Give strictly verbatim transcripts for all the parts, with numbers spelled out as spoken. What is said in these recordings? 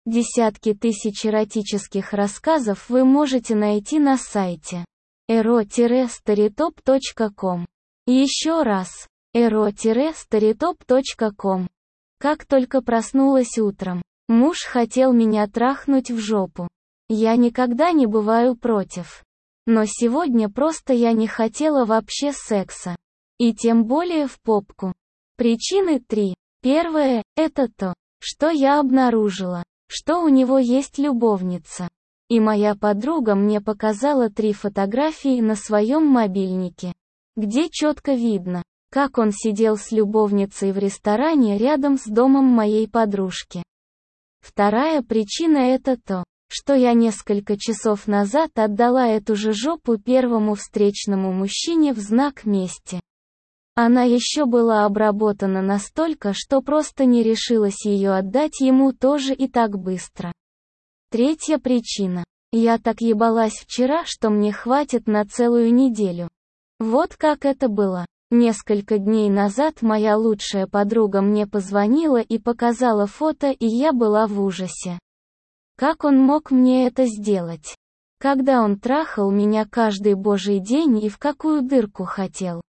Десятки тысяч эротических рассказов вы можете найти на сайте эро старитоп точка ком. Еще раз, эро старитоп точка ком. Как только проснулась утром, муж хотел меня трахнуть в жопу. Я никогда не бываю против. Но сегодня просто я не хотела вообще секса. И тем более в попку. Причины три. Первое – это то, что я обнаружила, что у него есть любовница. И моя подруга мне показала три фотографии на своем мобильнике, где четко видно, как он сидел с любовницей в ресторане рядом с домом моей подружки. Вторая причина – это то, что я несколько часов назад отдала эту же жопу первому встречному мужчине в знак мести. Она еще была обработана настолько, что просто не решилась ее отдать ему тоже и так быстро. Третья причина. Я так ебалась вчера, что мне хватит на целую неделю. Вот как это было. Несколько дней назад моя лучшая подруга мне позвонила и показала фото, и я была в ужасе. Как он мог мне это сделать? Когда он трахал меня каждый божий день и в какую дырку хотел?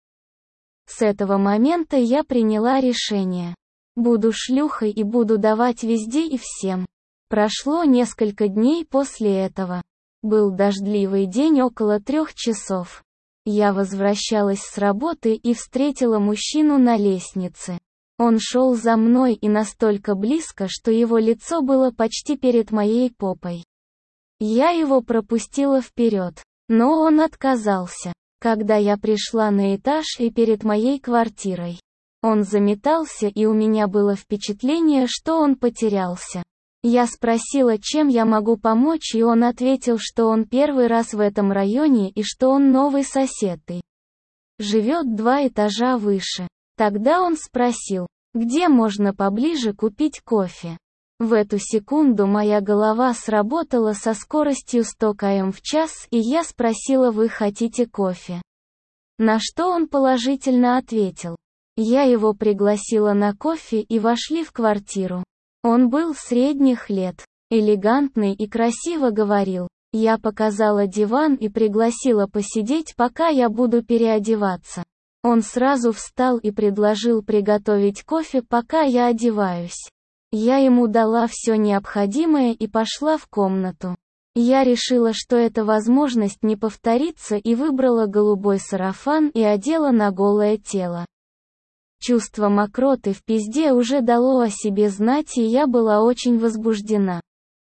С этого момента я приняла решение. Буду шлюхой и буду давать везде и всем. Прошло несколько дней после этого. Был дождливый день около трех часов. Я возвращалась с работы и встретила мужчину на лестнице. Он шел за мной и настолько близко, что его лицо было почти перед моей попой. Я его пропустила вперед, но он отказался. Когда я пришла на этаж и перед моей квартирой, он заметался, и у меня было впечатление, что он потерялся. Я спросила, чем я могу помочь, и он ответил, что он первый раз в этом районе и что он новый сосед и живет два этажа выше. Тогда он спросил, где можно поближе купить кофе. В эту секунду моя голова сработала со скоростью сто километров в час, и я спросила: вы хотите кофе? На что он положительно ответил. Я его пригласила на кофе и вошли в квартиру. Он был средних лет, элегантный и красиво говорил. Я показала диван и пригласила посидеть, пока я буду переодеваться. Он сразу встал и предложил приготовить кофе, пока я одеваюсь. Я ему дала все необходимое и пошла в комнату. Я решила, что эта возможность не повторится, и выбрала голубой сарафан и одела на голое тело. Чувство мокроты в пизде уже дало о себе знать, и я была очень возбуждена.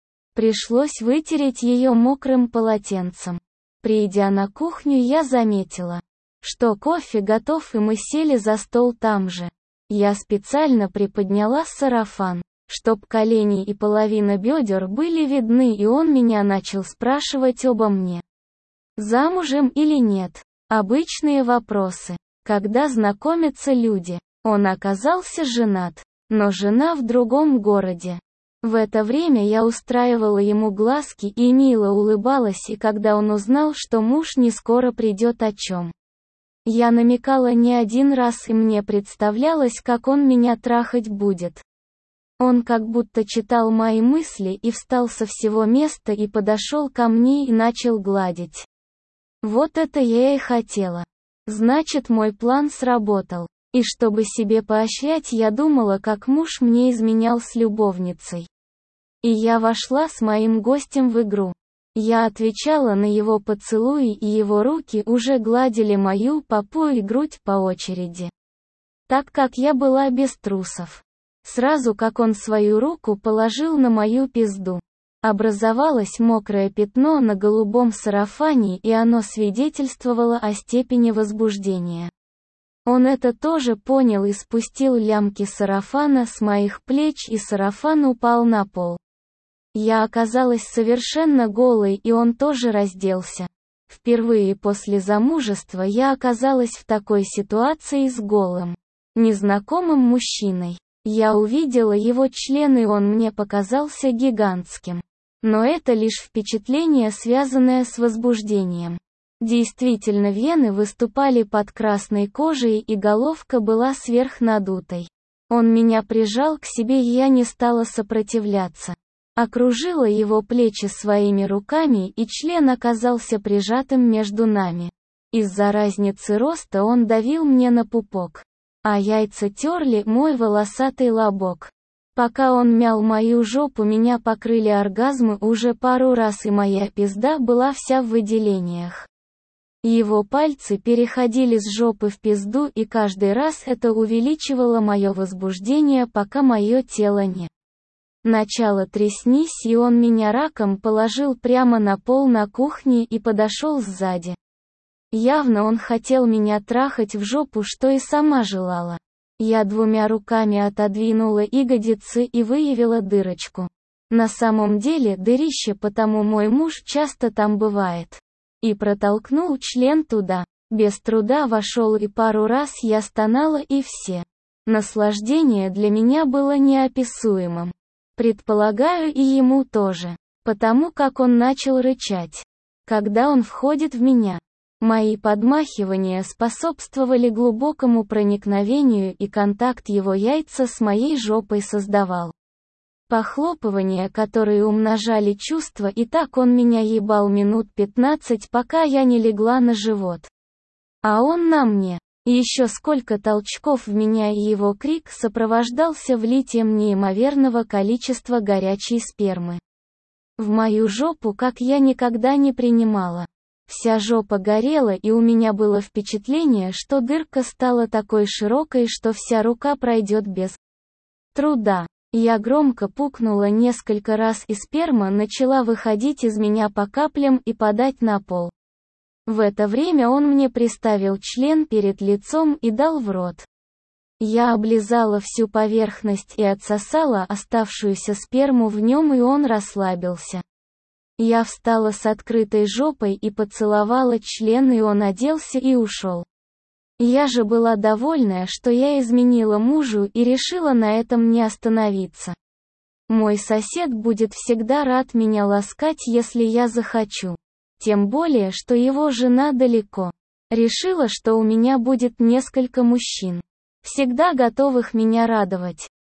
Пришлось вытереть ее мокрым полотенцем. Придя на кухню, я заметила, что кофе готов, и мы сели за стол там же. Я специально приподняла сарафан, чтоб колени и половина бедер были видны, и он меня начал спрашивать обо мне. Замужем или нет? Обычные вопросы, когда знакомятся люди. Он оказался женат, но жена в другом городе. В это время я устраивала ему глазки и мило улыбалась, и когда он узнал, что муж не скоро придет, о чем я намекала не один раз, и мне представлялось, как он меня трахать будет. Он как будто читал мои мысли и встал со всего места и подошел ко мне и начал гладить. Вот это я и хотела. Значит, мой план сработал. И чтобы себе поощрять, я думала, как муж мне изменял с любовницей. И я вошла с моим гостем в игру. Я отвечала на его поцелуи, и его руки уже гладили мою попу и грудь по очереди. Так как я была без трусов. Сразу как он свою руку положил на мою пизду, образовалось мокрое пятно на голубом сарафане, и оно свидетельствовало о степени возбуждения. Он это тоже понял и спустил лямки сарафана с моих плеч, и сарафан упал на пол. Я оказалась совершенно голой, и он тоже разделся. Впервые после замужества я оказалась в такой ситуации с голым, незнакомым мужчиной. Я увидела его член, и он мне показался гигантским. Но это лишь впечатление, связанное с возбуждением. Действительно, вены выступали под красной кожей, и головка была сверхнадутой. Он меня прижал к себе, и я не стала сопротивляться. Окружила его плечи своими руками, и член оказался прижатым между нами. Из-за разницы роста он давил мне на пупок, а яйца терли мой волосатый лобок. Пока он мял мою жопу, меня покрыли оргазмы уже пару раз, и моя пизда была вся в выделениях. Его пальцы переходили с жопы в пизду, и каждый раз это увеличивало мое возбуждение, пока мое тело не начало трястись, и он меня раком положил прямо на пол на кухне и подошел сзади. Явно он хотел меня трахать в жопу, что и сама желала. Я двумя руками отодвинула ягодицы и выявила дырочку. На самом деле дырище, потому мой муж часто там бывает. И протолкнул член туда. Без труда вошел, и пару раз я стонала, и все. Наслаждение для меня было неописуемым. Предполагаю, и ему тоже. Потому как он начал рычать, когда он входит в меня. Мои подмахивания способствовали глубокому проникновению, и контакт его яйца с моей жопой создавал похлопывания, которые умножали чувства, и так он меня ебал минут пятнадцать, пока я не легла на живот. А он на мне. И еще сколько толчков в меня, и его крик сопровождался влитием неимоверного количества горячей спермы в мою жопу, как я никогда не принимала. Вся жопа горела, и у меня было впечатление, что дырка стала такой широкой, что вся рука пройдет без труда. Я громко пукнула несколько раз, и сперма начала выходить из меня по каплям и падать на пол. В это время он мне приставил член перед лицом и дал в рот. Я облизала всю поверхность и отсосала оставшуюся сперму в нем, и он расслабился. Я встала с открытой жопой и поцеловала член, и он оделся и ушел. Я же была довольная, что я изменила мужу, и решила на этом не остановиться. Мой сосед будет всегда рад меня ласкать, если я захочу. Тем более, что его жена далеко. Решила, что у меня будет несколько мужчин, всегда готовых меня радовать.